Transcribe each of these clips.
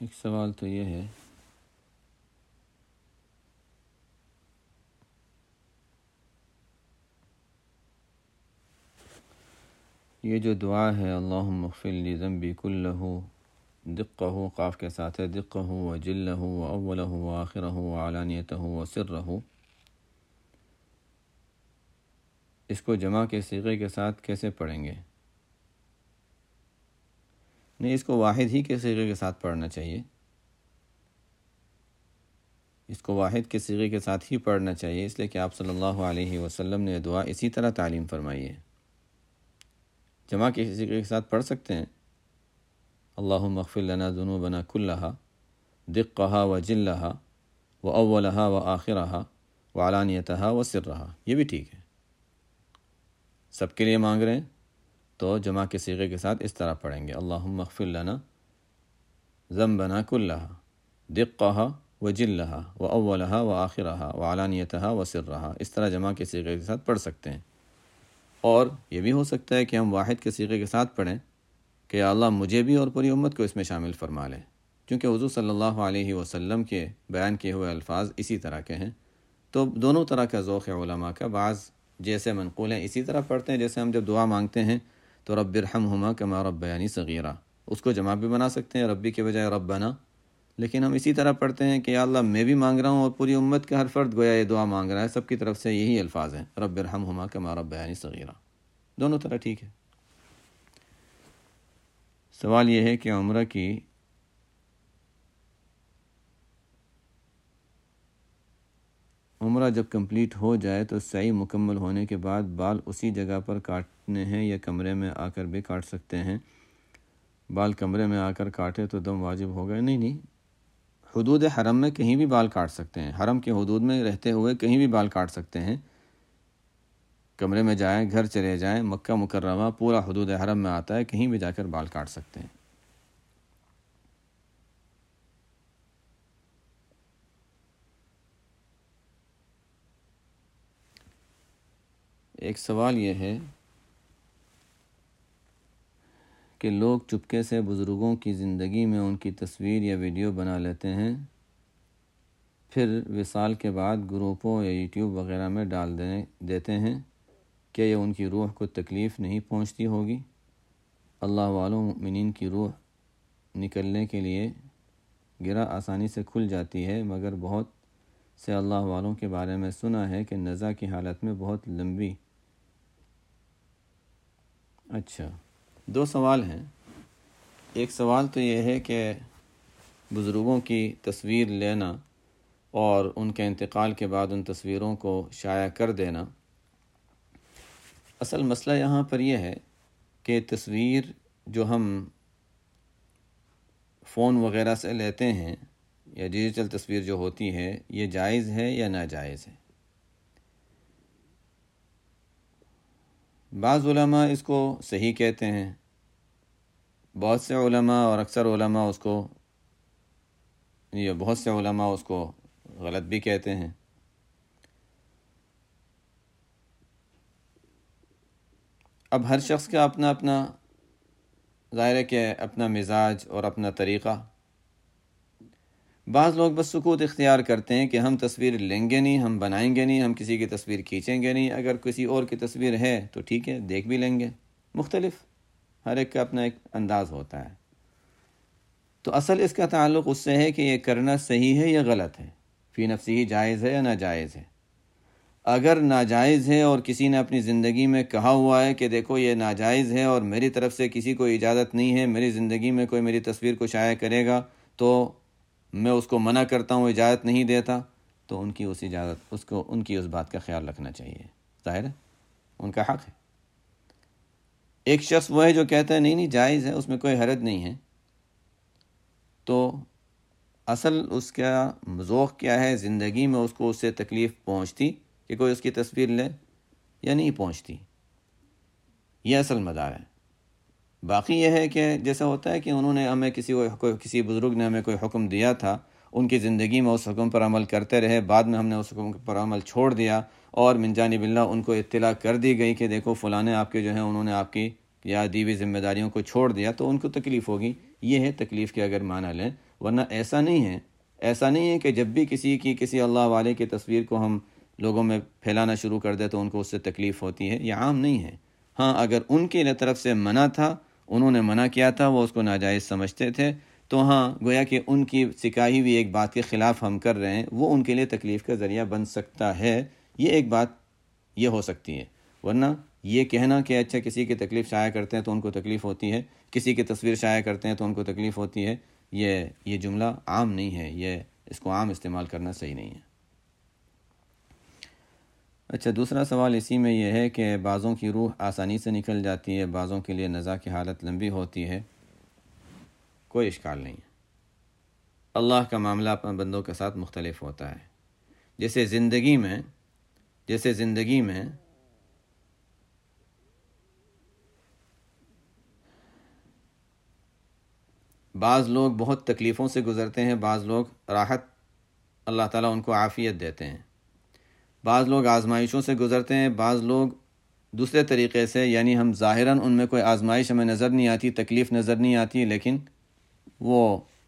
ایک سوال تو یہ ہے یہ جو دعا ہے اللہم اغفر لی ذنبی کلہ، دقہ قاف کے ساتھ ہے، دقہ وجلہ واولہ وآخرہ وعلانیتہ وسرہ، اس کو جمع کے صیغے کے ساتھ کیسے پڑھیں گے؟ نہیں، اس کو واحد ہی کے صیغے کے ساتھ پڑھنا چاہیے، اس کو واحد کے صیغے کے ساتھ ہی پڑھنا چاہیے، اس لیے کہ آپ صلی اللہ علیہ وسلم نے دعا اسی طرح تعلیم فرمائی ہے۔ جمع کے صیغے کے ساتھ پڑھ سکتے ہیں، اللہم اغفر لنا ذنوبنا کلہا دقہا وجلہا واولہا وآخرہا وعلانیتہا وسرہا، یہ بھی ٹھیک ہے۔ سب کے لیے مانگ رہے ہیں تو جمع کے صیغے کے ساتھ اس طرح پڑھیں گے، اللہم اغفر لنا ذنبنا کلہا دقہا وجلہا واولہا وآخرہا وعلانیتہا وسرہا، اس طرح جمع کے صیغے کے ساتھ پڑھ سکتے ہیں۔ اور یہ بھی ہو سکتا ہے کہ ہم واحد کے صیغے کے ساتھ پڑھیں کہ یا اللہ مجھے بھی اور پوری امت کو اس میں شامل فرما لے، کیونکہ حضور صلی اللہ علیہ وسلم کے بیان کیے ہوئے الفاظ اسی طرح کے ہیں، تو دونوں طرح کا ذوق ہے علماء کا۔ بعض جیسے منقول ہیں اسی طرح پڑھتے ہیں، جیسے ہم جب دعا مانگتے ہیں تو رب ارحمہما کما ربیانی صغیرہ، اس کو جمع بھی بنا سکتے ہیں ربی کے بجائے ربنا، لیکن ہم اسی طرح پڑھتے ہیں کہ یا اللہ میں بھی مانگ رہا ہوں اور پوری امت کا ہر فرد گویا یہ دعا مانگ رہا ہے، سب کی طرف سے یہی الفاظ ہیں، رب ارحمہما کما ربیانی صغیرہ، دونوں طرح ٹھیک ہے۔ سوال یہ ہے کہ عمرہ جب کمپلیٹ ہو جائے تو سعی مکمل ہونے کے بعد بال اسی جگہ پر کاٹنے ہیں یا کمرے میں آ کر بھی کاٹ سکتے ہیں؟ بال کمرے میں آ کر کاٹے تو دم واجب ہوگا؟ نہیں، حدود حرم میں کہیں بھی بال کاٹ سکتے ہیں، حرم کے حدود میں رہتے ہوئے کہیں بھی بال کاٹ سکتے ہیں، کمرے میں جائیں، گھر چلے جائیں، مکہ مکرمہ پورا حدود حرم میں آتا ہے، کہیں بھی جا کر بال کاٹ سکتے ہیں۔ ایک سوال یہ ہے کہ لوگ چپکے سے بزرگوں کی زندگی میں ان کی تصویر یا ویڈیو بنا لیتے ہیں، پھر وصال کے بعد گروپوں یا یوٹیوب وغیرہ میں ڈال دیتے ہیں، کیا یہ ان کی روح کو تکلیف نہیں پہنچتی ہوگی؟ اللہ والوں مؤمنین کی روح نکلنے کے لیے گرہ آسانی سے کھل جاتی ہے، مگر بہت سے اللہ والوں کے بارے میں سنا ہے کہ نزع کی حالت میں بہت لمبی۔ اچھا، دو سوال ہیں۔ ایک سوال تو یہ ہے کہ بزرگوں کی تصویر لینا اور ان کے انتقال کے بعد ان تصویروں کو شائع کر دینا، اصل مسئلہ یہاں پر یہ ہے کہ تصویر جو ہم فون وغیرہ سے لیتے ہیں یا ڈیجیٹل تصویر جو ہوتی ہے، یہ جائز ہے یا ناجائز ہے؟ بعض علماء اس کو صحیح کہتے ہیں، بہت سے علماء اور اکثر علماء اس کو، یہ بہت سے علماء اس کو غلط بھی کہتے ہیں۔ اب ہر شخص کا اپنا اپنا ظاہر ہے کہ اپنا مزاج اور اپنا طریقہ۔ بعض لوگ بس سکوت اختیار کرتے ہیں کہ ہم تصویر لیں گے نہیں، ہم بنائیں گے نہیں، ہم کسی کی تصویر کھینچیں گے نہیں، اگر کسی اور کی تصویر ہے تو ٹھیک ہے دیکھ بھی لیں گے۔ مختلف ہر ایک کا اپنا ایک انداز ہوتا ہے، تو اصل اس کا تعلق اس سے ہے کہ یہ کرنا صحیح ہے یا غلط ہے، فی نفسی ہی جائز ہے یا ناجائز ہے۔ اگر ناجائز ہے اور کسی نے اپنی زندگی میں کہا ہوا ہے کہ دیکھو یہ ناجائز ہے اور میری طرف سے کسی کو اجازت نہیں ہے، میری زندگی میں کوئی میری تصویر کو شائع کرے گا تو میں اس کو منع کرتا ہوں، اجازت نہیں دیتا، تو ان کی ان کی اس بات کا خیال رکھنا چاہیے، ظاہر ہے ان کا حق ہے۔ ایک شخص وہ ہے جو کہتا ہے نہیں جائز ہے، اس میں کوئی حرج نہیں ہے، تو اصل اس کا ذوق کیا ہے، زندگی میں اس کو اس سے تکلیف پہنچتی کہ کوئی اس کی تصویر لے یا نہیں پہنچتی، یہ اصل مدار ہے۔ باقی یہ ہے کہ جیسا ہوتا ہے کہ انہوں نے ہمیں کسی بزرگ نے ہمیں کوئی حکم دیا تھا، ان کی زندگی میں اس حکم پر عمل کرتے رہے، بعد میں ہم نے اس حکم پر عمل چھوڑ دیا اور من جانب اللہ ان کو اطلاع کر دی گئی کہ دیکھو فلاں آپ کے جو ہیں انہوں نے آپ کی یا دی ہوئی ذمہ داریوں کو چھوڑ دیا تو ان کو تکلیف ہوگی. یہ ہے تکلیف کے اگر معنی لیں، ورنہ ایسا نہیں ہے کہ جب بھی کسی اللہ والے کی تصویر کو ہم لوگوں میں پھیلانا شروع کر دیں تو ان کو اس سے تکلیف ہوتی ہے. یہ عام نہیں ہے. ہاں اگر ان کی طرف سے منع تھا، انہوں نے منع کیا تھا، وہ اس کو ناجائز سمجھتے تھے، تو ہاں گویا کہ ان کی سکھائی ہوئی ایک بات کے خلاف ہم کر رہے ہیں، وہ ان کے لیے تکلیف کا ذریعہ بن سکتا ہے. یہ ایک بات یہ ہو سکتی ہے. ورنہ یہ کہنا کہ اچھا کسی کی تکلیف شائع کرتے ہیں تو ان کو تکلیف ہوتی ہے، کسی کی تصویر شائع کرتے ہیں تو ان کو تکلیف ہوتی ہے، یہ جملہ عام نہیں ہے. اس کو عام استعمال کرنا صحیح نہیں ہے. اچھا، دوسرا سوال اسی میں یہ ہے کہ بعضوں کی روح آسانی سے نکل جاتی ہے، بعضوں کے لیے نزا کی حالت لمبی ہوتی ہے. کوئی اشکال نہیں ہے. اللہ کا معاملہ اپنے بندوں کے ساتھ مختلف ہوتا ہے. جیسے زندگی میں بعض لوگ بہت تکلیفوں سے گزرتے ہیں، بعض لوگ راحت، اللہ تعالیٰ ان کو عافیت دیتے ہیں. بعض لوگ آزمائشوں سے گزرتے ہیں، بعض لوگ دوسرے طریقے سے، یعنی ہم ظاہراً ان میں کوئی آزمائش ہمیں نظر نہیں آتی، تکلیف نظر نہیں آتی، لیکن وہ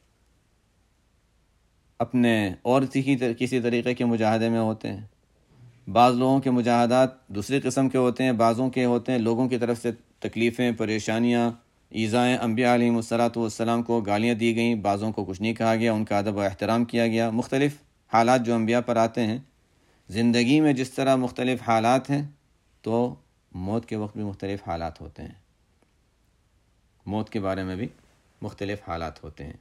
اپنے اور کسی طریقے کے مجاہدے میں ہوتے ہیں. بعض لوگوں کے مجاہدات دوسری قسم کے ہوتے ہیں، بعضوں کے ہوتے ہیں لوگوں کی طرف سے تکلیفیں، پریشانیاں، ایذائیں. انبیاء علیہم والسلام کو گالیاں دی گئیں، بعضوں کو کچھ نہیں کہا گیا، ان کا ادب و احترام کیا گیا. مختلف حالات جو انبیاء پر آتے ہیں. زندگی میں جس طرح مختلف حالات ہیں تو موت کے وقت بھی مختلف حالات ہوتے ہیں. موت کے بارے میں بھی مختلف حالات ہوتے ہیں.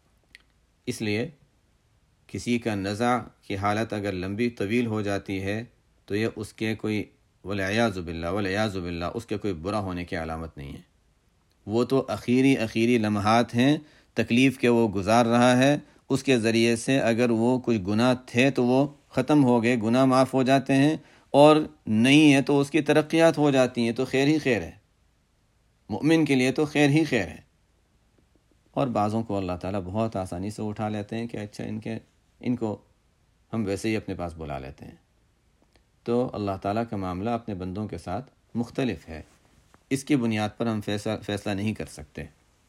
اس لیے کسی کا نزع کی حالت اگر لمبی طویل ہو جاتی ہے تو یہ اس کے کوئی والعیاذ باللہ اس کے کوئی برا ہونے کی علامت نہیں ہے. وہ تو اخیری لمحات ہیں تکلیف کے وہ گزار رہا ہے. اس کے ذریعے سے اگر وہ کچھ گناہ تھے تو وہ ختم ہو گئے، گناہ معاف ہو جاتے ہیں، اور نہیں ہے تو اس کی ترقیات ہو جاتی ہیں، تو خیر ہی خیر ہے. مومن کے لیے تو خیر ہی خیر ہے. اور بعضوں کو اللہ تعالیٰ بہت آسانی سے اٹھا لیتے ہیں کہ اچھا ان کو ہم ویسے ہی اپنے پاس بلا لیتے ہیں. تو اللہ تعالیٰ کا معاملہ اپنے بندوں کے ساتھ مختلف ہے. اس کی بنیاد پر ہم فیصلہ نہیں کر سکتے.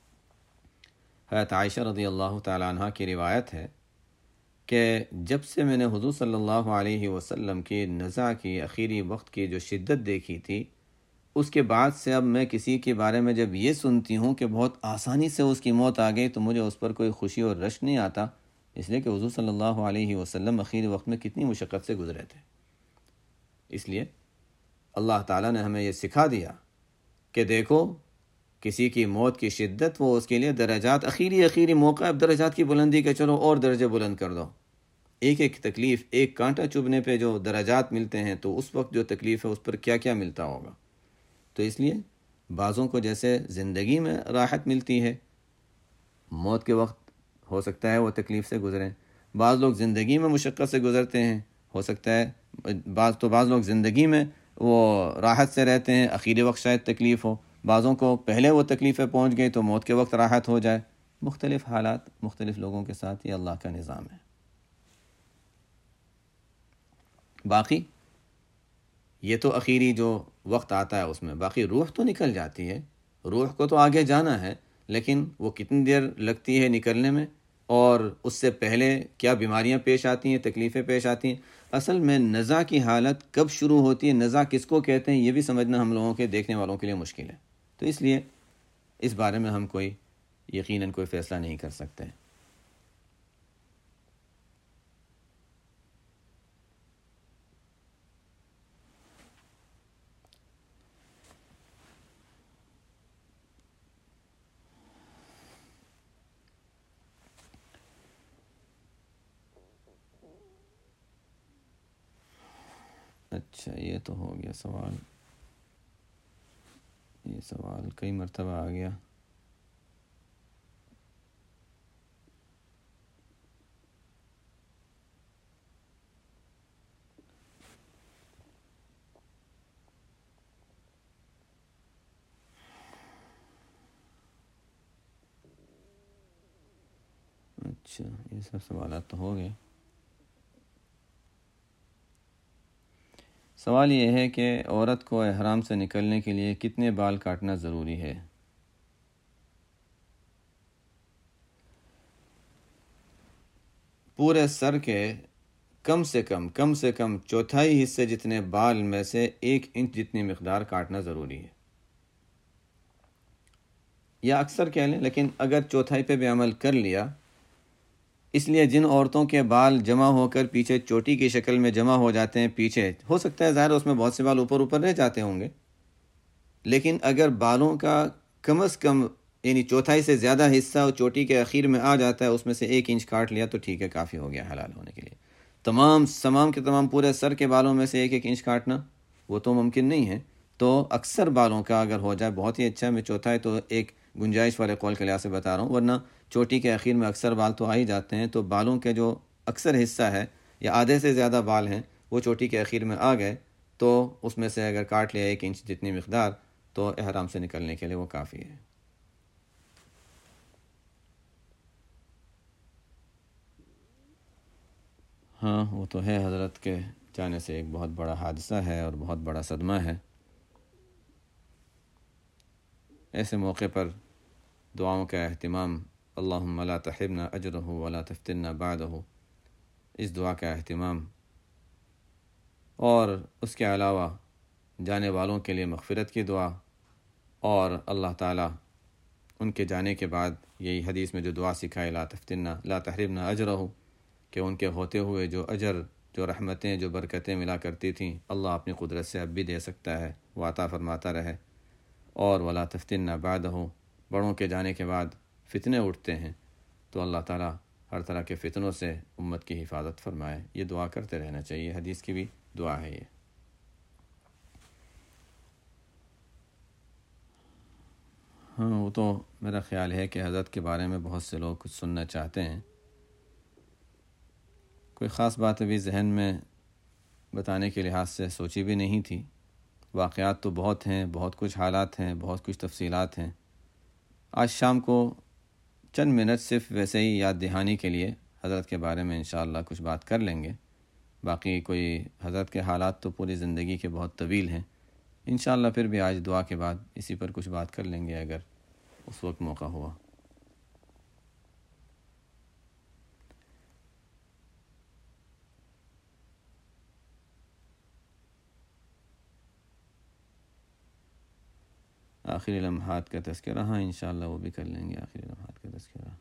حضرت عائشہ رضی اللہ تعالیٰ عنہ کی روایت ہے کہ جب سے میں نے حضور صلی اللہ علیہ وسلم کی نزع کی آخری وقت کی جو شدت دیکھی تھی، اس کے بعد سے اب میں کسی کے بارے میں جب یہ سنتی ہوں کہ بہت آسانی سے اس کی موت آ گئی تو مجھے اس پر کوئی خوشی اور رشک نہیں آتا، اس لیے کہ حضور صلی اللہ علیہ وسلم آخری وقت میں کتنی مشقت سے گزرے تھے. اس لیے اللہ تعالیٰ نے ہمیں یہ سکھا دیا کہ دیکھو کسی کی موت کی شدت، وہ اس کے لیے درجات، اخیری موقع، اب درجات کی بلندی کے چلو اور درجے بلند کر دو. ایک تکلیف، ایک کانٹا چبھنے پہ جو درجات ملتے ہیں تو اس وقت جو تکلیف ہے اس پر کیا کیا ملتا ہوگا. تو اس لیے بعضوں کو جیسے زندگی میں راحت ملتی ہے، موت کے وقت ہو سکتا ہے وہ تکلیف سے گزریں. بعض لوگ زندگی میں مشقت سے گزرتے ہیں، ہو سکتا ہے بعض لوگ زندگی میں وہ راحت سے رہتے ہیں، آخری وقت شاید تکلیف ہو. بعضوں کو پہلے وہ تکلیفیں پہنچ گئی تو موت کے وقت راحت ہو جائے. مختلف حالات مختلف لوگوں کے ساتھ، یہ اللہ کا نظام ہے. باقی یہ تو آخری جو وقت آتا ہے اس میں باقی روح تو نکل جاتی ہے، روح کو تو آگے جانا ہے، لیکن وہ کتنی دیر لگتی ہے نکلنے میں، اور اس سے پہلے کیا بیماریاں پیش آتی ہیں، تکلیفیں پیش آتی ہیں. اصل میں نزع کی حالت کب شروع ہوتی ہے، نزع کس کو کہتے ہیں، یہ بھی سمجھنا ہم لوگوں کے دیکھنے والوں کے لیے مشکل ہے. تو اس لیے اس بارے میں ہم یقیناً کوئی فیصلہ نہیں کر سکتے. اچھا، یہ تو ہو گیا سوال. یہ سوال کئی مرتبہ آ گیا. اچھا، یہ سب سوالات تو ہو گئے. سوال یہ ہے کہ عورت کو احرام سے نکلنے کے لیے کتنے بال کاٹنا ضروری ہے؟ پورے سر کے کم سے کم چوتھائی حصے جتنے بال میں سے 1 انچ جتنی مقدار کاٹنا ضروری ہے، یا اکثر کہہ لیں، لیکن اگر چوتھائی پہ بھی عمل کر لیا، اس لیے جن عورتوں کے بال جمع ہو کر پیچھے چوٹی کی شکل میں جمع ہو جاتے ہیں، پیچھے ہو سکتا ہے ظاہر اس میں بہت سے بال اوپر رہ جاتے ہوں گے، لیکن اگر بالوں کا کم از کم یعنی چوتھائی سے زیادہ حصہ چوٹی کے اخیر میں آ جاتا ہے، اس میں سے 1 انچ کاٹ لیا تو ٹھیک ہے، کافی ہو گیا حلال ہونے کے لیے۔ تمام کے تمام پورے سر کے بالوں میں سے 1 انچ کاٹنا وہ تو ممکن نہیں ہے، تو اکثر بالوں کا اگر ہو جائے بہت ہی اچھا۔ میں چوتھائی تو ایک گنجائش والے قول کے لحاظ سے بتا رہا ہوں، ورنہ چوٹی کے اخیر میں اکثر بال تو آ ہی جاتے ہیں، تو بالوں کے جو اکثر حصہ ہے یا آدھے سے زیادہ بال ہیں وہ چوٹی کے اخیر میں آ گئے تو اس میں سے اگر کاٹ لیا 1 انچ جتنی مقدار تو احرام سے نکلنے کے لیے وہ کافی ہے۔ ہاں وہ تو ہے، حضرت کے جانے سے ایک بہت بڑا حادثہ ہے اور بہت بڑا صدمہ ہے۔ ایسے موقع پر دعاؤں کا اہتمام، اللہم لا تحرمنا اجرہ ولا تفتنا بعدہ، اس دعا کا اہتمام، اور اس کے علاوہ جانے والوں کے لیے مغفرت کی دعا، اور اللہ تعالیٰ ان کے جانے کے بعد یہی حدیث میں جو دعا سکھائے لا تحرمنا اجرہ، کہ ان کے ہوتے ہوئے جو اجر، جو رحمتیں، جو برکتیں ملا کرتی تھیں، اللہ اپنی قدرت سے اب بھی دے سکتا ہے، وہ عطا فرماتا رہے۔ اور ولا تفتنا بعدہ، بڑوں کے جانے کے بعد فتنے اٹھتے ہیں تو اللہ تعالیٰ ہر طرح کے فتنوں سے امت کی حفاظت فرمائے، یہ دعا کرتے رہنا چاہیے، حدیث کی بھی دعا ہے یہ۔ ہاں وہ تو میرا خیال ہے کہ حضرت کے بارے میں بہت سے لوگ کچھ سننا چاہتے ہیں، کوئی خاص بات ابھی ذہن میں بتانے کے لحاظ سے سوچی بھی نہیں تھی، واقعات تو بہت ہیں، بہت کچھ حالات ہیں، بہت کچھ تفصیلات ہیں۔ آج شام کو چند منٹ صرف ویسے ہی یاد دہانی کے لیے حضرت کے بارے میں انشاءاللہ کچھ بات کر لیں گے، باقی کوئی حضرت کے حالات تو پوری زندگی کے بہت طویل ہیں، انشاءاللہ پھر بھی آج دعا کے بعد اسی پر کچھ بات کر لیں گے اگر اس وقت موقع ہوا۔ آخری لمحات کا تذکرہ، ہاں انشاءاللہ وہ بھی کر لیں گے، آخری لمحات کا تذکرہ۔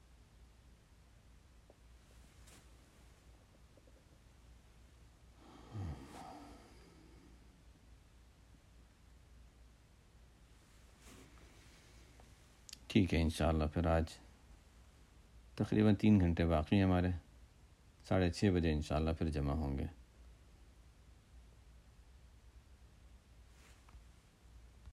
ٹھیک ہے انشاءاللہ پھر آج تقریباً 3 گھنٹے باقی ہیں ہمارے، 6:30 بجے انشاءاللہ پھر جمع ہوں گے۔